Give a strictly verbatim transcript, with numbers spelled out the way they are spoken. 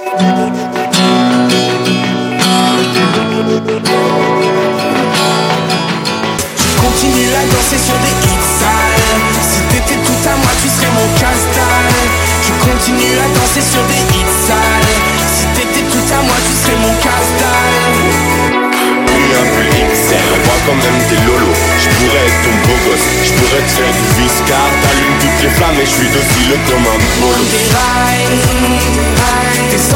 Continue à danser sur des hits sales. Si t'étais tout à moi, tu serais mon casse-dalle. Je continue à danser sur des hits sales. Si t'étais tout à moi, tu serais mon casse-dalle. Un peu X L, on voit quand même tes lolos. Je pourrais être ton beau gosse, je pourrais te faire du viscard. T'allumes toutes les flammes et je suis docile comme un polo. On déraille, on déraille.